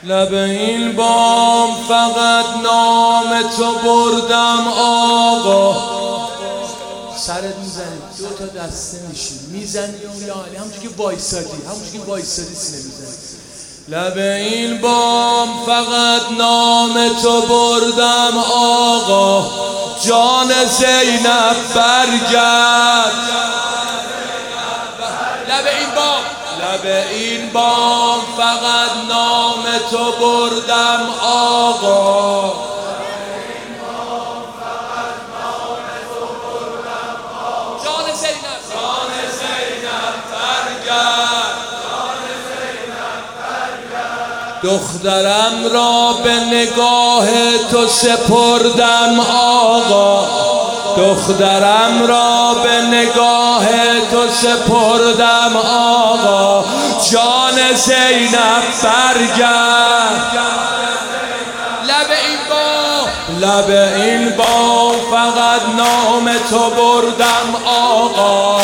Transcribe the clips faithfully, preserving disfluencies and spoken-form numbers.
لب این بام فقط نام تو بردم آقا. سرت میزنی دو تا دسته میشی میزنی یا علی همونجور که وایسادی همونجور که وایسادی سینه میزنی. لب این بام فقط نام تو بردم آقا. جان زینب برگرد. لب این بام لب این بام فقط نام تو بردم آقا. جان زینب جان زینب برگرد. دخترم را به نگاه تو سپردم آقا. دخترم را به نگاه تو سپردم آقا. جان زینب برگرد. لب این بام لب این بام فقط نام تو بردم آقا.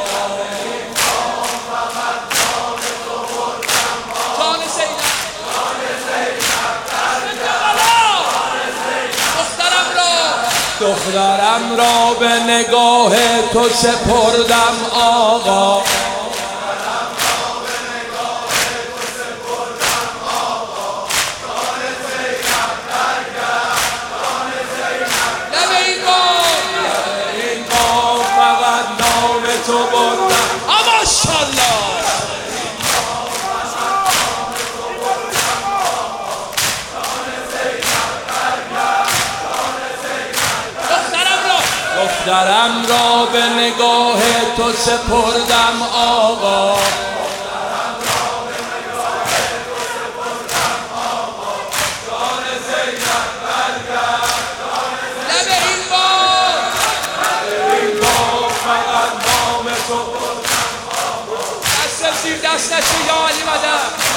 دخترم را به نگاه تو سپردم آقا. لب این بام لب این بام فقط نام تو بردم. ماشاءالله دخترم را به نگاه تو سپردم آقا. لب این بام لب این بام فقط نام تو بردم آقا. دست زیر دست نشه یا علی مدد.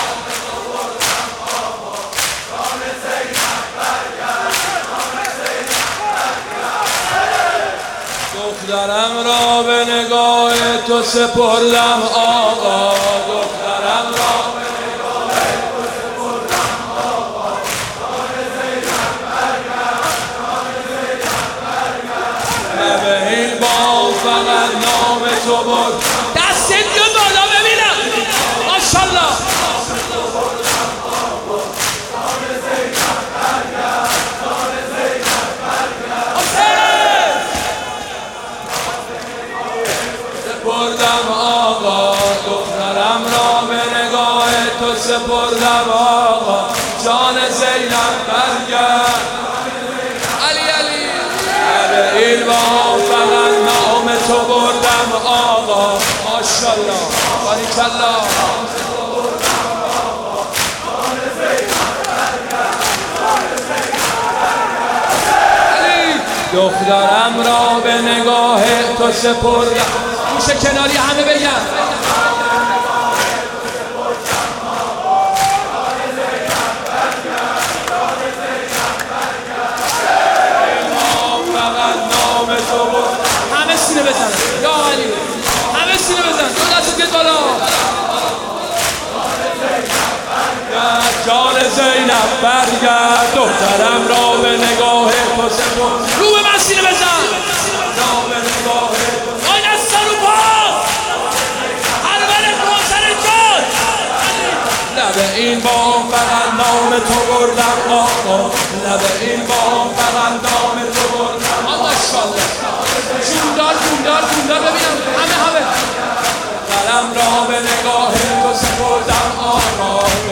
دخترم را به نگاه تو سپردم آقا. دخترم را به نگاه تو سپردم آقا. جان زینب برگرد. جان زینب برگرد. لب این بام فقط نام تو بردم. دست بیا بالا ببینم. ماشاءالله سپردم آقا. دخترم را به نگاه تو سپردم آقا. جان زینب برگرد. علی علی لب این بام فقط نام تو بردم آقا. ماشاءالله باریکالله. دخترم را به نگاه تو سپردم. گوشه کناری همه بگن. همه سینه بزن یا علی. همه سینه بزن. دو دست گید بالا. جان زینب برگرد. دخترم را به نگاه تو سپردم. رو به من سینه بزن. را به نگاه تو آی دست رو پا. هر بره کوسر جان. لب این بام فقط نام تو بردم آقا. لب این بام فقط نام تو بردم. ماشاءالله جوندار جوندار جوندار ببینم همه همه. دخترم را به نگاه تو سپردم آقا.